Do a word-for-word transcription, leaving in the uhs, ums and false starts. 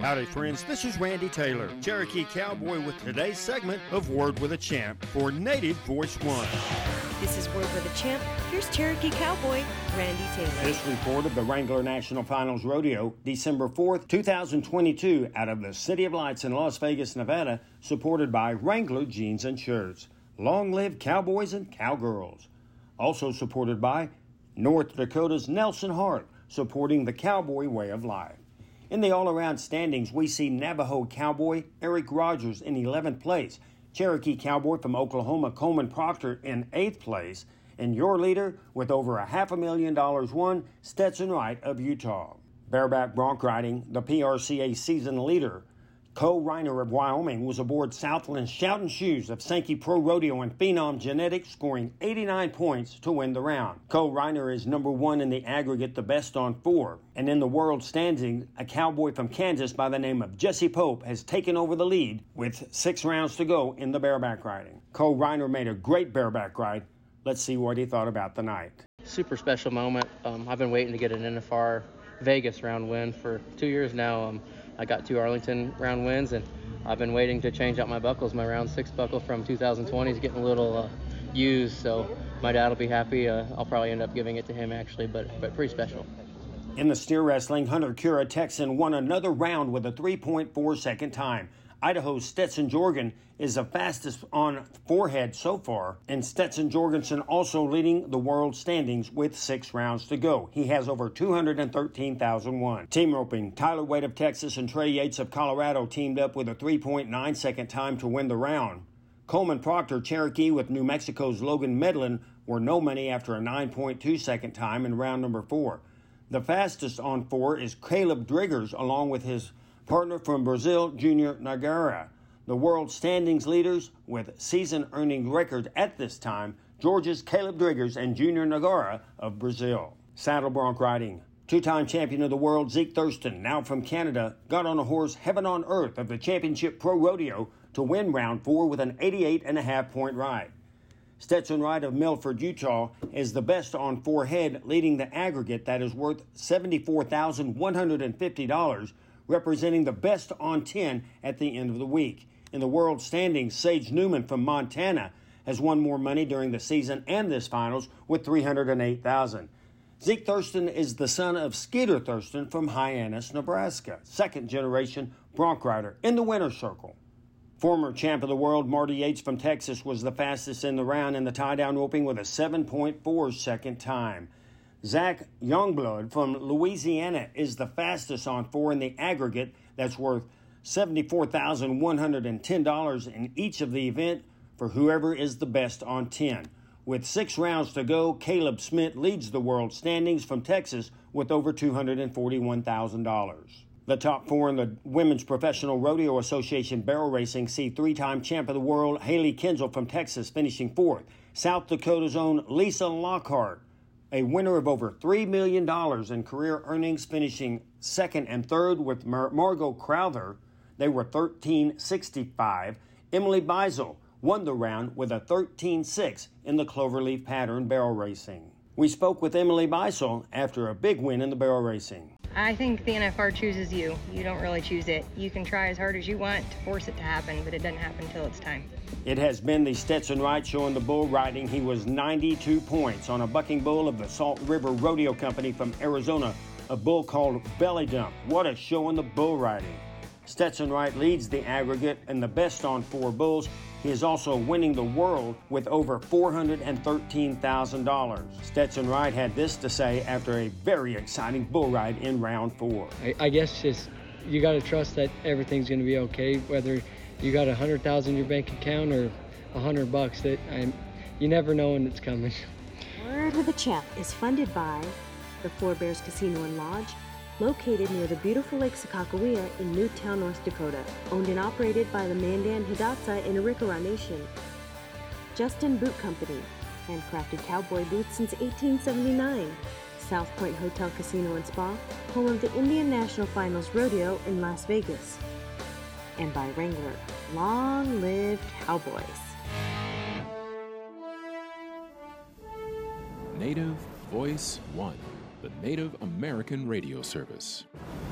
Howdy friends, this is Randy Taylor, Cherokee Cowboy, with today's segment of Word with a Champ for Native Voice One. This is Word with a Champ. Here's Cherokee Cowboy, Randy Taylor. This report of the Wrangler National Finals Rodeo, December fourth, twenty twenty-two, out of the City of Lights in Las Vegas, Nevada, supported by Wrangler Jeans and Shirts. Long live cowboys and cowgirls. Also supported by North Dakota's Nelson Hart, supporting the cowboy way of life. In the all-around standings, we see Navajo Cowboy Eric Rogers in eleventh place, Cherokee Cowboy from Oklahoma Coleman Proctor in eighth place, and your leader with over a half a million dollars won, Stetson Wright of Utah. Bareback bronc riding, the P R C A season leader, Co Reiner of Wyoming, was aboard Southland's Shoutin' Shoes of Sankey Pro Rodeo and Phenom Genetics, scoring eighty-nine points to win the round. Co Reiner is number one in the aggregate, the best on four. And in the world standing, a cowboy from Kansas by the name of Jesse Pope has taken over the lead with six rounds to go in the bareback riding. Co Reiner made a great bareback ride. Let's see what he thought about the night. Super special moment. Um, I've been waiting to get an N F R Vegas round win for two years now. Um, I got two Arlington round wins, and I've been waiting to change out my buckles. My round six buckle from two thousand twenty is getting a little uh, used, so my dad will be happy. Uh, I'll probably end up giving it to him, actually, but but pretty special. In the steer wrestling, Hunter Cura Texan won another round with a three point four second time. Idaho's Stetson Jorgen is the fastest on forehead so far, and Stetson Jorgensen also leading the world standings with six rounds to go. He has over two hundred thirteen thousand one. Team roping, Tyler Wade of Texas and Trey Yates of Colorado teamed up with a three point nine second time to win the round. Coleman Proctor, Cherokee with New Mexico's Logan Medlin were no money after a nine point two second time in round number four. The fastest on four is Caleb Driggers along with his partner from Brazil, Junior Nagara. The world standings leaders with season earning record at this time, Georgia's Caleb Driggers and Junior Nagara of Brazil. Saddle bronc riding. Two-time champion of the world, Zeke Thurston, now from Canada, got on a horse heaven on earth of the Championship Pro Rodeo to win round four with an eighty-eight and a half point ride. Stetson Wright of Milford, Utah, is the best on four head, leading the aggregate that is worth seventy-four thousand one hundred fifty dollars, representing the best on ten at the end of the week. In the world standings, Sage Newman from Montana has won more money during the season and this finals with three hundred eight thousand dollars. Zeke Thurston is the son of Skeeter Thurston from Hyannis, Nebraska, second generation bronc rider in the winner's circle. Former champ of the world, Marty Yates from Texas, was the fastest in the round in the tie-down roping with a seven point four second time. Zach Youngblood from Louisiana is the fastest on four in the aggregate. That's worth seventy-four thousand one hundred ten dollars in each of the event for whoever is the best on ten. With six rounds to go, Caleb Smith leads the world standings from Texas with over two hundred forty-one thousand dollars. The top four in the Women's Professional Rodeo Association barrel racing see three-time champ of the world Haley Kinsel from Texas finishing fourth. South Dakota's own Lisa Lockhart, a winner of over three million dollars in career earnings, finishing second and third with Mar- Margot Crowther. They were thirteen sixty-five. Emily Beisel won the round with a thirteen six in the Cloverleaf pattern barrel racing. We spoke with Emily Beisel after a big win in the barrel racing. I think the N F R chooses you. You don't really choose it. You can try as hard as you want to force it to happen, but it doesn't happen until it's time. It has been the Stetson Wright show in the bull riding. He was ninety-two points on a bucking bull of the Salt River Rodeo Company from Arizona, a bull called Belly Dump. What a show in the bull riding. Stetson Wright leads the aggregate and the best on four bulls. He is also winning the world with over four hundred thirteen thousand dollars. Stetson Wright had this to say after a very exciting bull ride in round four. I, I guess just you got to trust that everything's going to be okay, whether you got one hundred thousand dollars in your bank account or one hundred bucks. That I'm, you never know when it's coming. Word with a Champ is funded by the Four Bears Casino and Lodge, located near the beautiful Lake Sakakawea in Newtown, North Dakota. Owned and operated by the Mandan Hidatsa in Arikara Nation. Justin Boot Company, handcrafted cowboy boots since eighteen seventy-nine. South Point Hotel Casino and Spa, home of the Indian National Finals Rodeo in Las Vegas. And by Wrangler, long live cowboys. Native Voice One, the Native American radio service.